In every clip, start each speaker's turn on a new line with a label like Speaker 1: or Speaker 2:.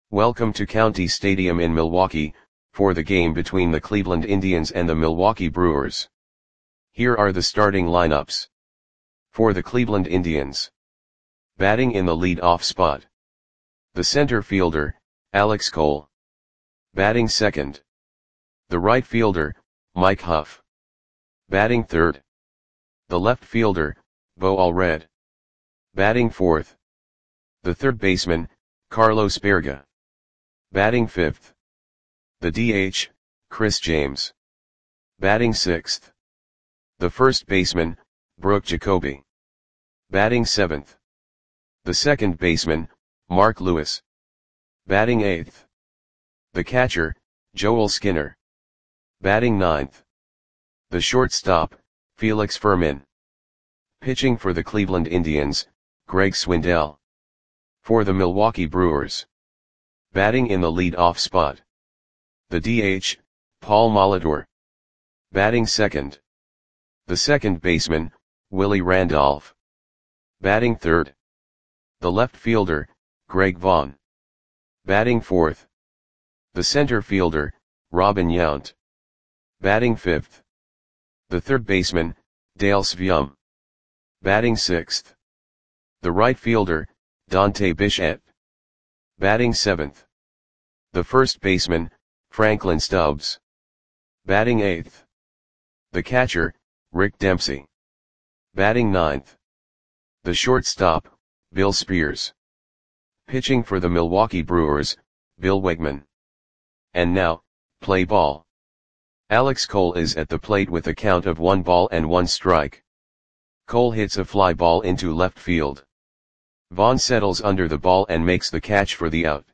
Speaker 1: Welcome to County Stadium in Milwaukee, for the game between the Cleveland Indians and the Milwaukee Brewers. Here are the starting lineups. For the Cleveland Indians. Batting in the lead-off spot. The center fielder, Alex Cole. Batting second. The right fielder, Mike Huff. Batting third. The left fielder, Bo Allred. Batting fourth. The third baseman, Carlos Baerga. Batting fifth. The DH, Chris James. Batting sixth. The first baseman, Brooke Jacoby. Batting seventh. The second baseman, Mark Lewis. Batting eighth. The catcher, Joel Skinner. Batting ninth. The shortstop, Felix Fermin. Pitching for the Cleveland Indians, Greg Swindell. For the Milwaukee Brewers. Batting in the lead-off spot. The DH, Paul Molitor. Batting second. The second baseman, Willie Randolph. Batting third. The left fielder, Greg Vaughn. Batting fourth. The center fielder, Robin Yount. Batting fifth. The third baseman, Dale Sveum. Batting sixth. The right fielder, Dante Bichette. Batting seventh. The first baseman, Franklin Stubbs. Batting eighth. The catcher, Rick Dempsey. Batting ninth. The shortstop, Bill Spears. Pitching for the Milwaukee Brewers, Bill Wegman. And now, play ball. Alex Cole is at the plate with a count of 1-1. Cole hits a fly ball into left field. Vaughn settles under the ball and makes the catch for the out.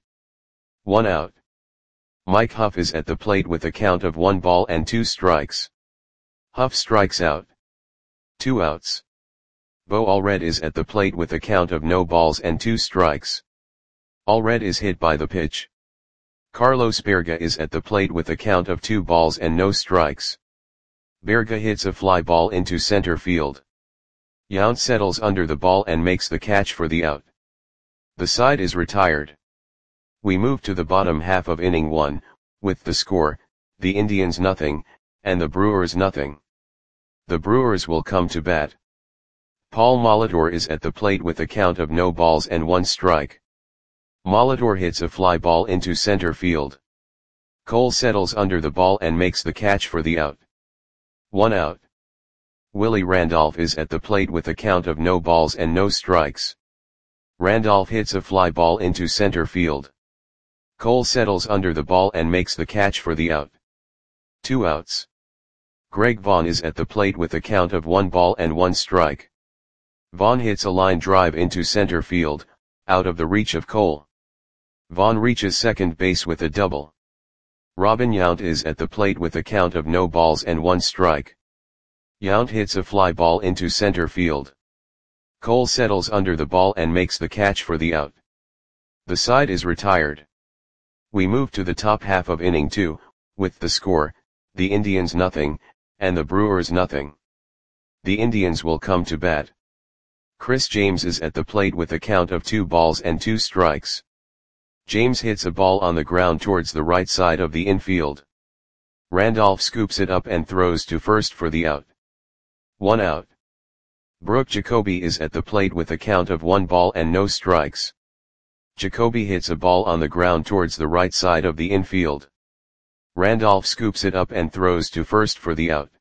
Speaker 1: 1 out. Mike Huff is at the plate with a count of 1-2. Huff strikes out. 2 outs. Bo Allred is at the plate with a count of 0-2. Allred is hit by the pitch. Carlos Baerga is at the plate with a count of 2-0. Baerga hits a fly ball into center field. Yount settles under the ball and makes the catch for the out. The side is retired. We move to the bottom half of inning 1, with the score, the Indians 0, and the Brewers 0. The Brewers will come to bat. Paul Molitor is at the plate with a count of 0-1. Molitor hits a fly ball into center field. Cole settles under the ball and makes the catch for the out. 1 out. Willie Randolph is at the plate with a count of 0-0. Randolph hits a fly ball into center field. Cole settles under the ball and makes the catch for the out. 2 outs. Greg Vaughn is at the plate with a count of 1-1. Vaughn hits a line drive into center field, out of the reach of Cole. Vaughn reaches second base with a double. Robin Yount is at the plate with a count of 0-1. Yount hits a fly ball into center field. Cole settles under the ball and makes the catch for the out. The side is retired. We move to the top half of inning 2, with the score, the Indians 0, and the Brewers 0. The Indians will come to bat. Chris James is at the plate with a count of 2-2. James hits a ball on the ground towards the right side of the infield. Randolph scoops it up and throws to first for the out. 1 out. Brooke Jacoby is at the plate with a count of 1-0. Jacoby hits a ball on the ground towards the right side of the infield. Randolph scoops it up and throws to first for the out.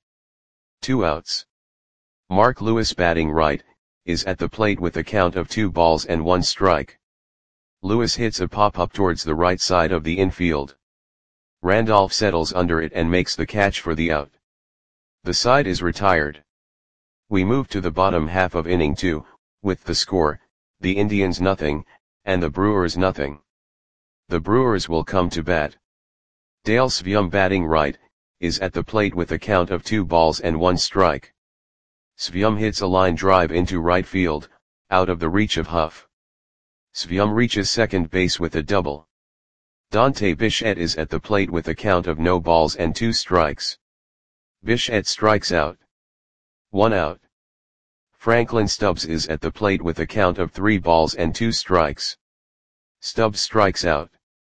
Speaker 1: 2 outs. Mark Lewis, batting right, is at the plate with a count of 2-1. Lewis hits a pop-up towards the right side of the infield. Randolph settles under it and makes the catch for the out. The side is retired. We move to the bottom half of inning 2, with the score, the Indians 0, and the Brewers 0. The Brewers will come to bat. Dale Sveum, batting right, is at the plate with a count of 2-1. Sveum hits a line drive into right field, out of the reach of Huff. Sveum reaches second base with a double. Dante Bichette is at the plate with a count of 0-2. Bichette strikes out. 1 out. Franklin Stubbs is at the plate with a count of 3-2. Stubbs strikes out.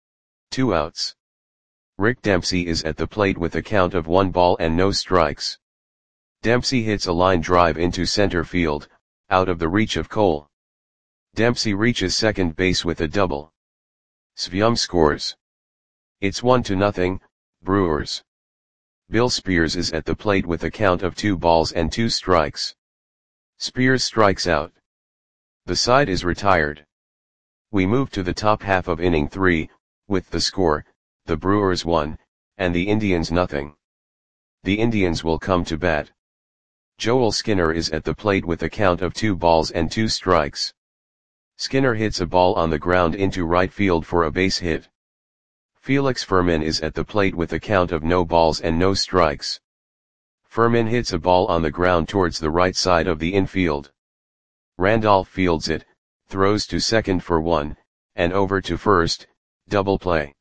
Speaker 1: 2 outs. Rick Dempsey is at the plate with a count of 1 ball and no strikes. Dempsey hits a line drive into center field, out of the reach of Cole. Dempsey reaches second base with a double. Svyum scores. It's 1-0, Brewers. Bill Spears is at the plate with a count of 2 balls and 2 strikes. Spears strikes out. The side is retired. We move to the top half of inning 3, with the score, the Brewers 1, and the Indians nothing. The Indians will come to bat. Joel Skinner is at the plate with a count of 2 balls and 2 strikes. Skinner hits a ball on the ground into right field for a base hit. Felix Fermin is at the plate with a count of no balls and no strikes. Fermin hits a ball on the ground towards the right side of the infield. Randolph fields it, throws to second for 1, and over to first, double play.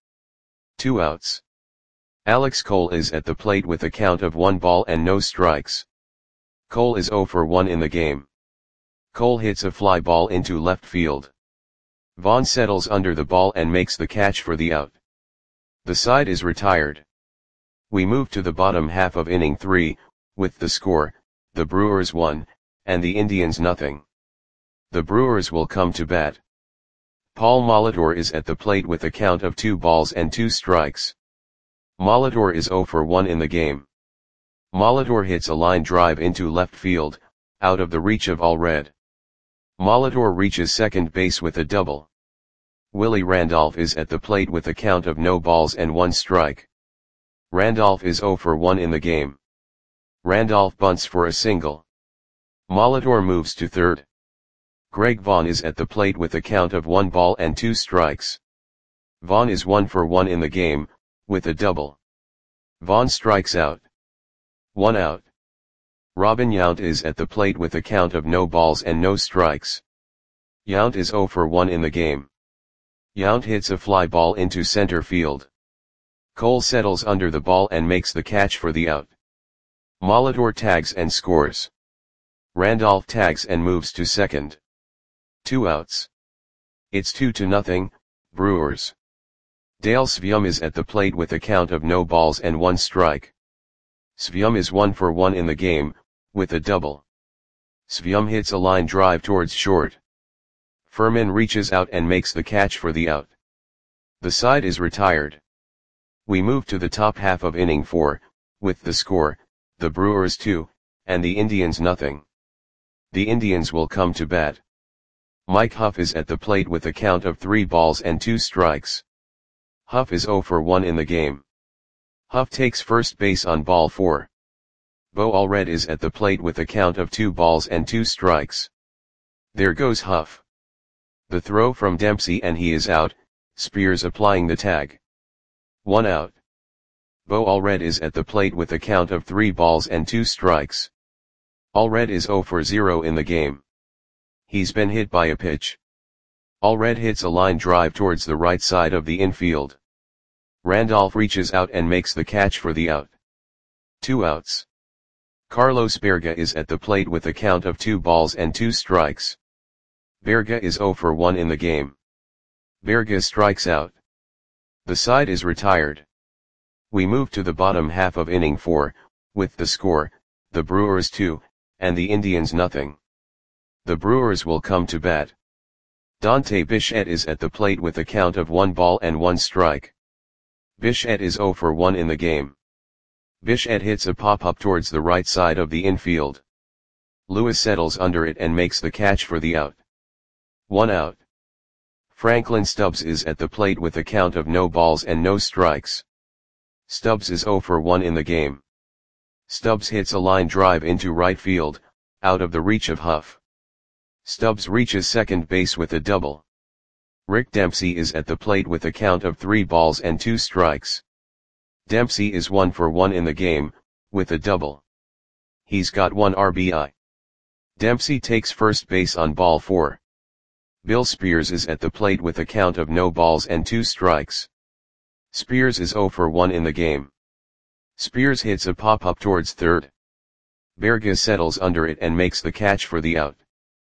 Speaker 1: 2 outs. Alex Cole is at the plate with a count of 1 ball and no strikes. Cole is 0 for 1 in the game. Cole hits a fly ball into left field. Vaughn settles under the ball and makes the catch for the out. The side is retired. We move to the bottom half of inning 3, with the score, the Brewers 1, and the Indians nothing. The Brewers will come to bat. Paul Molitor is at the plate with a count of 2 balls and 2 strikes. Molitor is 0 for 1 in the game. Molitor hits a line drive into left field, out of the reach of Allred. Molitor reaches second base with a double. Willie Randolph is at the plate with a count of no balls and 1 strike. Randolph is 0 for 1 in the game. Randolph bunts for a single. Molitor moves to third. Greg Vaughn is at the plate with a count of 1 ball and 2 strikes. Vaughn is 1 for 1 in the game, with a double. Vaughn strikes out. 1 out. Robin Yount is at the plate with a count of no balls and no strikes. Yount is 0 for 1 in the game. Yount hits a fly ball into center field. Cole settles under the ball and makes the catch for the out. Molitor tags and scores. Randolph tags and moves to second. 2 outs. It's 2-0, Brewers. Dale Svyum is at the plate with a count of no balls and 1 strike. Svyum is 1 for 1 in the game, with a double. Svyum hits a line drive towards short. Fermin reaches out and makes the catch for the out. The side is retired. We move to the top half of inning 4, with the score, the Brewers 2, and the Indians nothing. The Indians will come to bat. Mike Huff is at the plate with a count of 3 balls and 2 strikes. Huff is 0 for 1 in the game. Huff takes first base on ball 4. Bo Allred is at the plate with a count of 2 balls and 2 strikes. There goes Huff. The throw from Dempsey and he is out, Spears applying the tag. 1 out. Bo Allred is at the plate with a count of 3 balls and 2 strikes. Allred is 0 for 0 in the game. He's been hit by a pitch. Allred hits a line drive towards the right side of the infield. Randolph reaches out and makes the catch for the out. 2 outs. Carlos Berga is at the plate with a count of 2 balls and 2 strikes. Berga is 0 for 1 in the game. Berga strikes out. The side is retired. We move to the bottom half of inning 4, with the score, the Brewers 2, and the Indians nothing. The Brewers will come to bat. Dante Bichette is at the plate with a count of 1 ball and 1 strike. Bichette is 0 for 1 in the game. Bichette hits a pop-up towards the right side of the infield. Lewis settles under it and makes the catch for the out. 1 out. Franklin Stubbs is at the plate with a count of no balls and no strikes. Stubbs is 0 for 1 in the game. Stubbs hits a line drive into right field, out of the reach of Huff. Stubbs reaches second base with a double. Rick Dempsey is at the plate with a count of 3 balls and 2 strikes. Dempsey is 1 for 1 in the game, with a double. He's got 1 RBI. Dempsey takes first base on ball 4. Bill Spears is at the plate with a count of no balls and 2 strikes. Spears is 0 for 1 in the game. Spears hits a pop-up towards third. Berga settles under it and makes the catch for the out.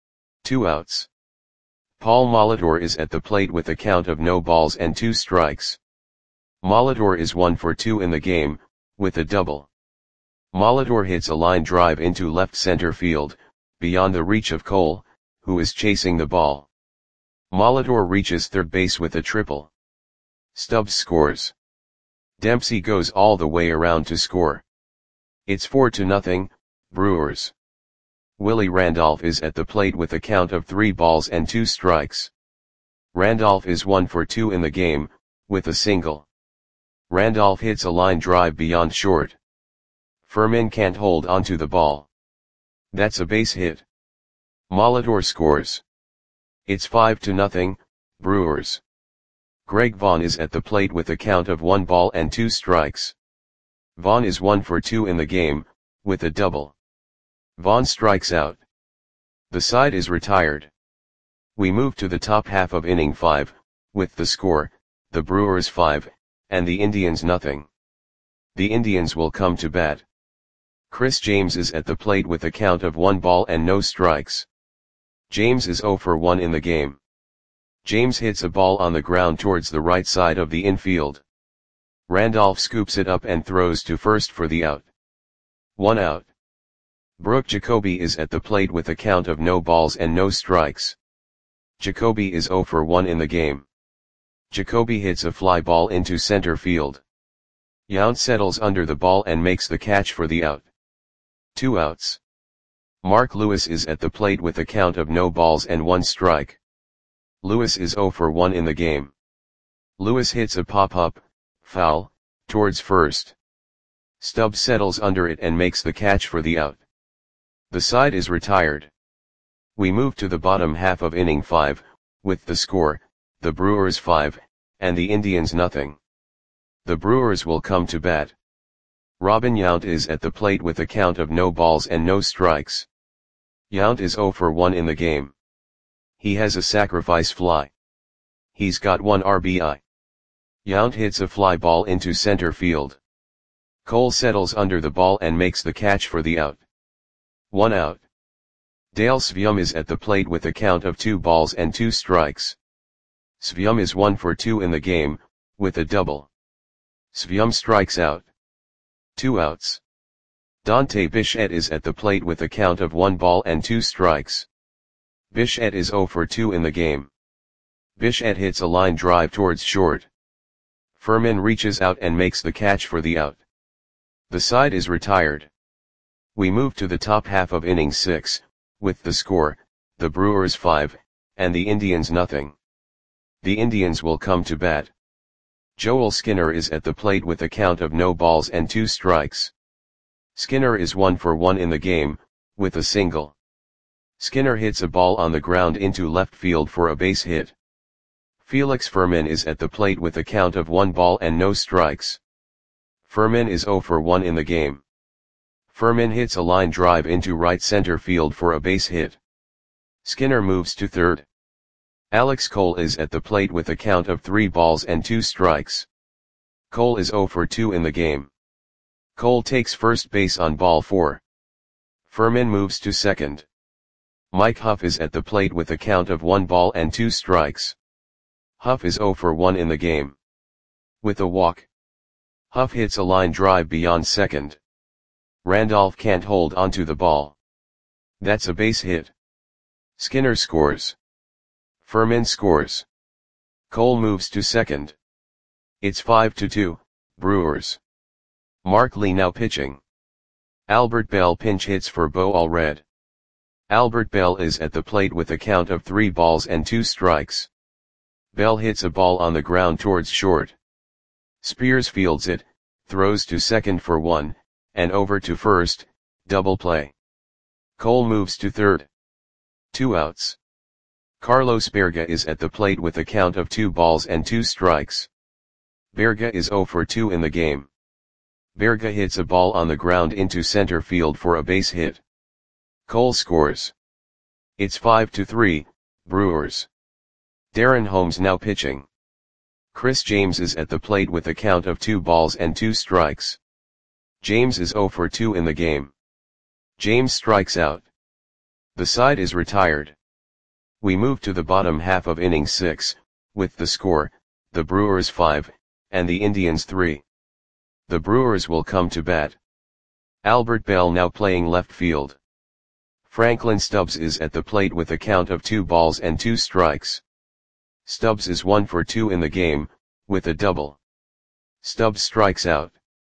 Speaker 1: 2 outs. Paul Molitor is at the plate with a count of no balls and 2 strikes. Molitor is 1 for 2 in the game, with a double. Molitor hits a line drive into left center field, beyond the reach of Cole, who is chasing the ball. Molitor reaches third base with a triple. Stubbs scores. Dempsey goes all the way around to score. It's 4-0, Brewers. Willie Randolph is at the plate with a count of 3 balls and 2 strikes. Randolph is 1 for 2 in the game, with a single. Randolph hits a line drive beyond short. Furman can't hold onto the ball. That's a base hit. Molitor scores. It's 5-0, Brewers. Greg Vaughn is at the plate with a count of 1 ball and 2 strikes. Vaughn is 1 for 2 in the game, with a double. Vaughn strikes out. The side is retired. We move to the top half of inning 5, with the score, the Brewers 5, and the Indians nothing. The Indians will come to bat. Chris James is at the plate with a count of 1 ball and no strikes. James is 0 for 1 in the game. James hits a ball on the ground towards the right side of the infield. Randolph scoops it up and throws to first for the out. 1 out. Brooke Jacoby is at the plate with a count of no balls and no strikes. Jacoby is 0 for 1 in the game. Jacoby hits a fly ball into center field. Yount settles under the ball and makes the catch for the out. 2 outs. Mark Lewis is at the plate with a count of no balls and 1 strike. Lewis is 0 for 1 in the game. Lewis hits a pop-up, foul, towards first. Stubbs settles under it and makes the catch for the out. The side is retired. We move to the bottom half of inning 5, with the score, the Brewers 5, and the Indians nothing. The Brewers will come to bat. Robin Yount is at the plate with a count of no balls and no strikes. Yount is 0 for 1 in the game. He has a sacrifice fly. He's got 1 RBI. Yount hits a fly ball into center field. Cole settles under the ball and makes the catch for the out. 1 out. Dale Svium is at the plate with a count of 2 balls and 2 strikes. Svium is 1 for 2 in the game, with a double. Svium strikes out. 2 outs. Dante Bichette is at the plate with a count of 1 ball and 2 strikes. Bichette is 0 for 2 in the game. Bichette hits a line drive towards short. Furman reaches out and makes the catch for the out. The side is retired. We move to the top half of inning 6, with the score, the Brewers 5, and the Indians nothing. The Indians will come to bat. Joel Skinner is at the plate with a count of no balls and 2 strikes. Skinner is 1 for 1 in the game, with a single. Skinner hits a ball on the ground into left field for a base hit. Felix Furman is at the plate with a count of 1 ball and no strikes. Furman is 0 for 1 in the game. Furman hits a line drive into right center field for a base hit. Skinner moves to third. Alex Cole is at the plate with a count of 3 balls and 2 strikes. Cole is 0 for 2 in the game. Cole takes first base on ball 4. Furman moves to second. Mike Huff is at the plate with a count of 1 ball and 2 strikes. Huff is 0 for 1 in the game. With a walk. Huff hits a line drive beyond second. Randolph can't hold onto the ball. That's a base hit. Skinner scores. Furman scores. Cole moves to second. It's 5-2, Brewers. Mark Lee now pitching. Albert Bell pinch hits for Bo Allred. Albert Bell is at the plate with a count of 3 balls and 2 strikes. Bell hits a ball on the ground towards short. Spears fields it, throws to second for 1, and over to first, double play. Cole moves to third. 2 outs. Carlos Berga is at the plate with a count of 2 balls and 2 strikes. Berga is 0 for 2 in the game. Berga hits a ball on the ground into center field for a base hit. Cole scores. It's 5-3, Brewers. Darren Holmes now pitching. Chris James is at the plate with a count of 2 balls and 2 strikes. James is 0 for 2 in the game. James strikes out. The side is retired. We move to the bottom half of inning 6, with the score, the Brewers 5, and the Indians 3. The Brewers will come to bat. Albert Bell now playing left field. Franklin Stubbs is at the plate with a count of 2 balls and 2 strikes. Stubbs is 1 for 2 in the game, with a double. Stubbs strikes out.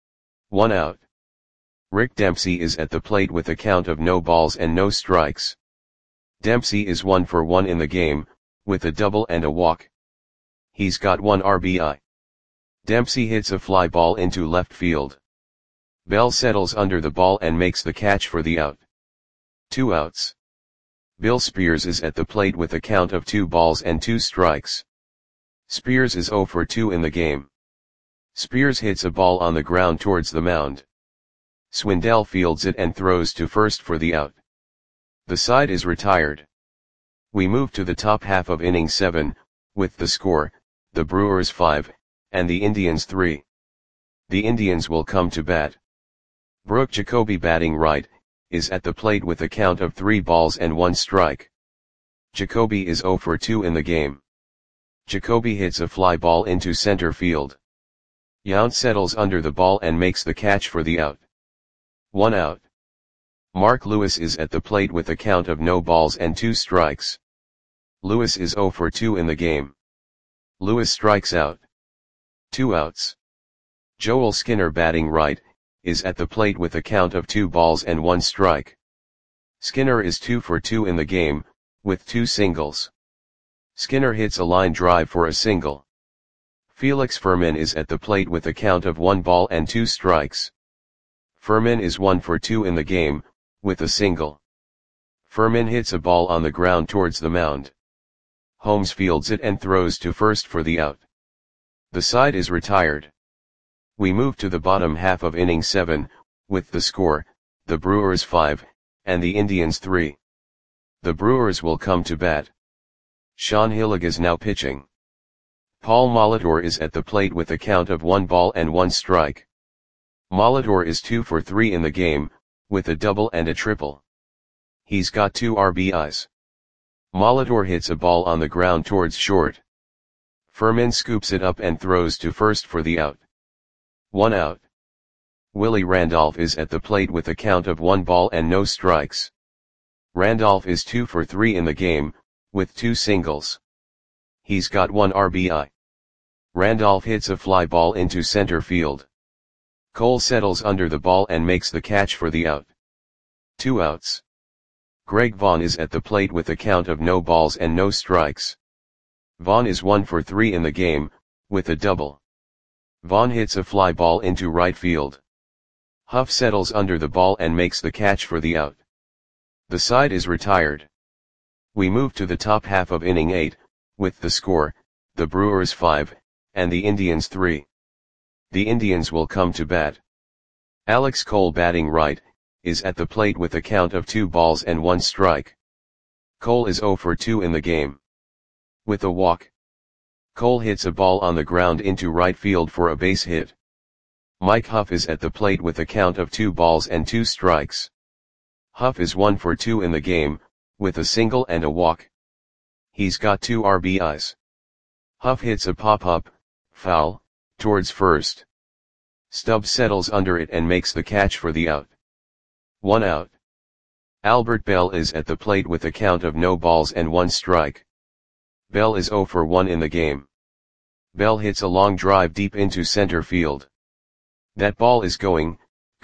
Speaker 1: 1 out. Rick Dempsey is at the plate with a count of no balls and no strikes. Dempsey is 1 for 1 in the game, with a double and a walk. He's got 1 RBI. Dempsey hits a fly ball into left field. Bell settles under the ball and makes the catch for the out. 2 outs. Bill Spears is at the plate with a count of 2 balls and 2 strikes. Spears is 0 for 2 in the game. Spears hits a ball on the ground towards the mound. Swindell fields it and throws to first for the out. The side is retired. We move to the top half of inning 7, with the score, the Brewers 5, and the Indians 3. The Indians will come to bat. Brooke Jacoby batting right, is at the plate with a count of 3 balls and 1 strike. Jacoby is 0 for 2 in the game. Jacoby hits a fly ball into center field. Yount settles under the ball and makes the catch for the out. 1 out. Mark Lewis is at the plate with a count of no balls and 2 strikes. Lewis is 0 for 2 in the game. Lewis strikes out. 2 outs. Joel Skinner batting right, is at the plate with a count of 2 balls and 1 strike. Skinner is 2 for 2 in the game, with 2 singles. Skinner hits a line drive for a single. Felix Fermin is at the plate with a count of 1 ball and 2 strikes. Fermin is 1 for 2 in the game, with a single. Fermin hits a ball on the ground towards the mound. Holmes fields it and throws to first for the out. The side is retired. We move to the bottom half of inning 7, with the score, the Brewers 5, and the Indians 3. The Brewers will come to bat. Sean Hillig is now pitching. Paul Molitor is at the plate with a count of 1 ball and 1 strike. Molitor is 2 for 3 in the game, with a double and a triple. He's got 2 RBIs. Molitor hits a ball on the ground towards short. Fermin scoops it up and throws to first for the out. 1 out. Willie Randolph is at the plate with a count of 1 ball and no strikes. Randolph is 2 for 3 in the game, with 2 singles. He's got 1 RBI. Randolph hits a fly ball into center field. Cole settles under the ball and makes the catch for the out. 2 outs. Greg Vaughn is at the plate with a count of no balls and no strikes. Vaughn is 1 for 3 in the game, with a double. Vaughn hits a fly ball into right field. Huff settles under the ball and makes the catch for the out. The side is retired. We move to the top half of inning 8, with the score, the Brewers 5, and the Indians 3. The Indians will come to bat. Alex Cole batting right, is at the plate with a count of 2 balls and 1 strike. Cole is 0 for 2 in the game. With a walk. Cole hits a ball on the ground into right field for a base hit. Mike Huff is at the plate with a count of 2 balls and 2 strikes. Huff is 1 for 2 in the game, with a single and a walk. He's got 2 RBIs. Huff hits a pop-up, foul, towards first. Stubbs settles under it and makes the catch for the out. 1 out. Albert Bell is at the plate with a count of no balls and 1 strike. Bell is 0 for 1 in the game. Bell hits a long drive deep into center field. That ball is gone.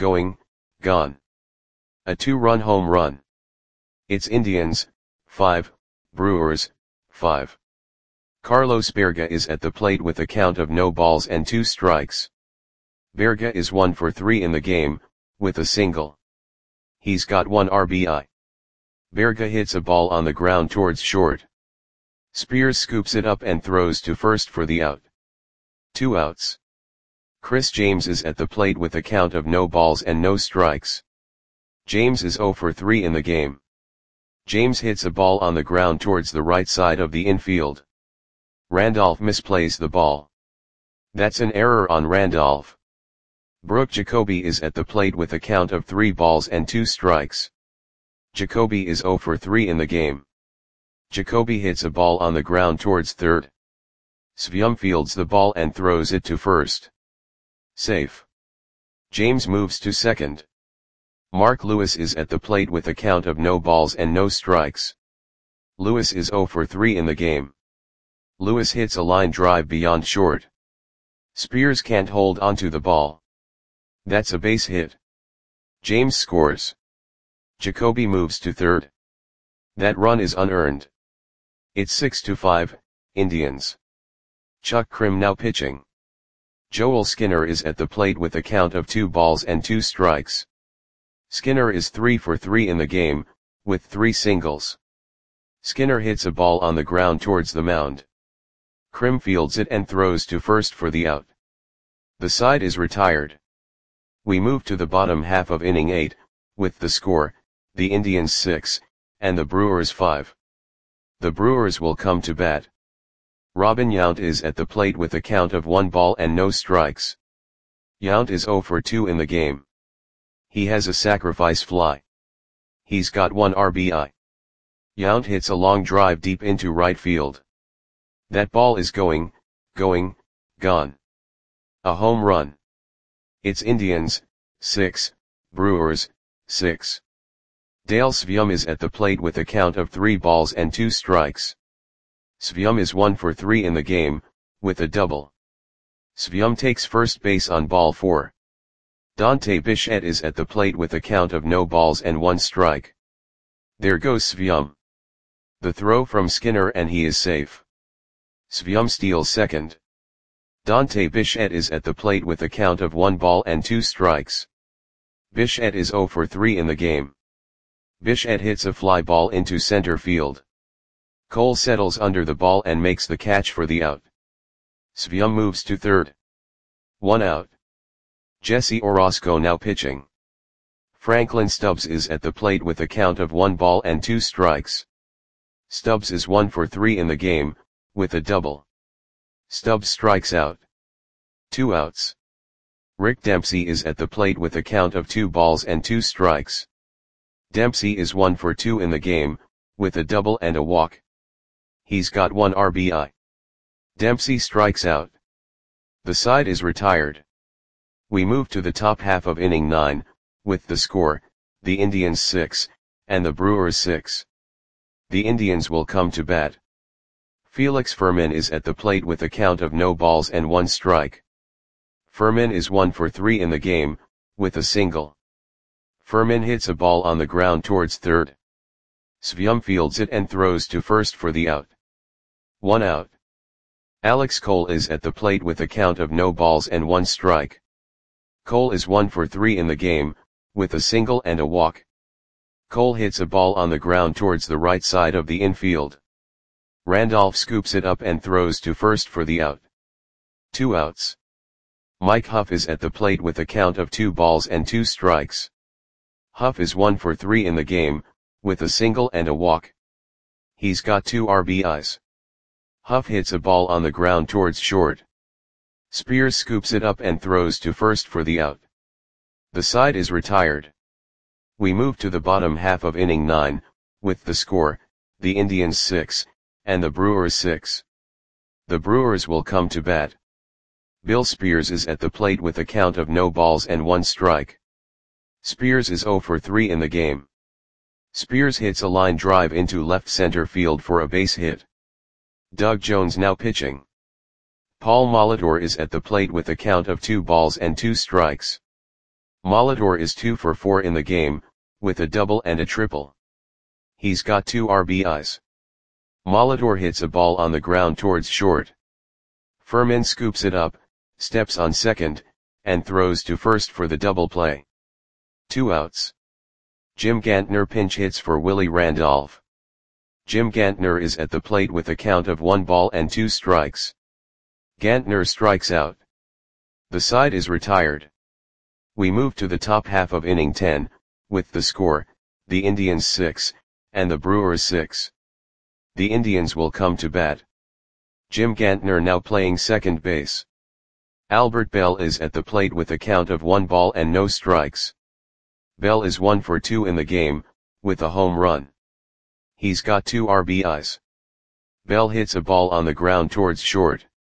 Speaker 1: A 2-run home run. It's Indians, 5, Brewers, 5. Carlos Berga is at the plate with a count of no balls and 2 strikes. Berga is 1 for 3 in the game, with a single. He's got 1 RBI. Berga hits a ball on the ground towards short. Spears scoops it up and throws to first for the out. 2 outs. Chris James is at the plate with a count of no balls and no strikes. James is 0 for 3 in the game. James hits a ball on the ground towards the right side of the infield. Randolph misplays the ball. That's an error on Randolph. Brooke Jacoby is at the plate with a count of 3 balls and 2 strikes. Jacoby is 0 for 3 in the game. Jacoby hits a ball on the ground towards third. Svyum fields the ball and throws it to first. Safe. James moves to second. Mark Lewis is at the plate with a count of no balls and no strikes. Lewis is 0 for 3 in the game. Lewis hits a line drive beyond short. Spears can't hold onto the ball. That's a base hit. James scores. Jacoby moves to third. That run is unearned. It's 6-5, Indians. Chuck Krim now pitching. Joel Skinner is at the plate with a count of 2 balls and 2 strikes. Skinner is 3 for 3 in the game, with 3 singles. Skinner hits a ball on the ground towards the mound. Krim fields it and throws to first for the out. The side is retired. We move to the bottom half of inning 8, with the score, the Indians 6, and the Brewers 5. The Brewers will come to bat. Robin Yount is at the plate with a count of 1 ball and no strikes. Yount is 0 for 2 in the game. He has a sacrifice fly. He's got 1 RBI. Yount hits a long drive deep into right field. That ball is gone. A home run. It's Indians, 6, Brewers, 6. Dale Svyum is at the plate with a count of 3 balls and 2 strikes. Svyum is 1 for 3 in the game, with a double. Svyum takes first base on ball 4. Dante Bichette is at the plate with a count of no balls and 1 strike. There goes Svyum. The throw from Skinner and he is safe. Svyum steals second. Dante Bichette is at the plate with a count of 1 ball and 2 strikes. Bichette is 0 for 3 in the game. Bichette hits a fly ball into center field. Cole settles under the ball and makes the catch for the out. Svyum moves to third. 1 out. Jesse Orosco now pitching. Franklin Stubbs is at the plate with a count of 1 ball and 2 strikes. Stubbs is 1 for 3 in the game, with a double. Stubbs strikes out. 2 outs. Rick Dempsey is at the plate with a count of 2 balls and 2 strikes. Dempsey is 1 for 2 in the game, with a double and a walk. He's got 1 RBI. Dempsey strikes out. The side is retired. We move to the top half of inning 9, with the score, the Indians 6, and the Brewers 6. The Indians will come to bat. Felix Furman is at the plate with a count of no balls and 1 strike. Furman is 1 for 3 in the game, with a single. Furman hits a ball on the ground towards third. Svyum fields it and throws to first for the out. 1 out. Alex Cole is at the plate with a count of no balls and 1 strike. Cole is 1 for 3 in the game, with a single and a walk. Cole hits a ball on the ground towards the right side of the infield. Randolph scoops it up and throws to first for the out. 2 outs. Mike Huff is at the plate with a count of 2 balls and 2 strikes. Huff is 1 for 3 in the game, with a single and a walk. He's got 2 RBIs. Huff hits a ball on the ground towards short. Spears scoops it up and throws to first for the out. The side is retired. We move to the bottom half of inning 9, with the score, the Indians 6, and the Brewers 6. The Brewers will come to bat. Bill Spears is at the plate with a count of no balls and 1 strike. Spears is 0 for 3 in the game. Spears hits a line drive into left center field for a base hit. Doug Jones now pitching. Paul Molitor is at the plate with a count of 2 balls and 2 strikes. Molitor is 2 for 4 in the game, with a double and a triple. He's got 2 RBIs. Molitor hits a ball on the ground towards short. Furman scoops it up, steps on second, and throws to first for the double play. 2 outs. Jim Gantner pinch hits for Willie Randolph. Jim Gantner is at the plate with a count of 1 ball and 2 strikes. Gantner strikes out. The side is retired. We move to the top half of inning 10, with the score, the Indians 6, and the Brewers 6. The Indians will come to bat. Jim Gantner now playing second base. Albert Bell is at the plate with a count of 1 ball and no strikes. Bell is 1 for 2 in the game, with a home run. He's got 2 RBIs. Bell hits a ball on the ground towards short.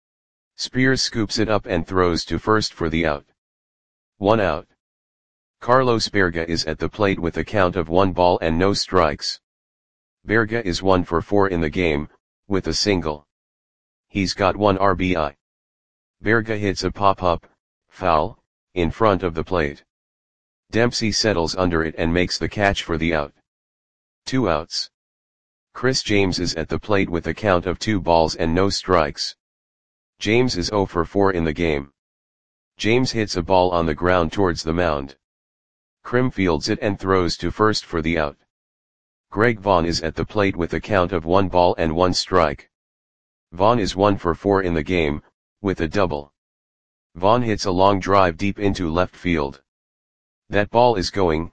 Speaker 1: Spears scoops it up and throws to first for the out. 1 out. Carlos Berga is at the plate with a count of 1 ball and no strikes. Berga is 1 for 4 in the game, with a single. He's got 1 RBI. Berga hits a pop-up, foul, in front of the plate. Dempsey settles under it and makes the catch for the out. 2 outs. Chris James is at the plate with a count of 2 balls and no strikes. James is 0 for 4 in the game. James hits a ball on the ground towards the mound. Krim fields it and throws to first for the out. Greg Vaughn is at the plate with a count of 1 ball and 1 strike. Vaughn is 1 for 4 in the game, with a double. Vaughn hits a long drive deep into left field. That ball is gone.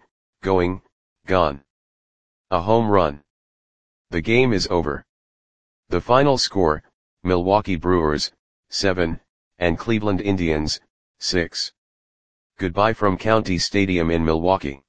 Speaker 1: A home run. The game is over. The final score, Milwaukee Brewers, 7, and Cleveland Indians, 6. Goodbye from County Stadium in Milwaukee.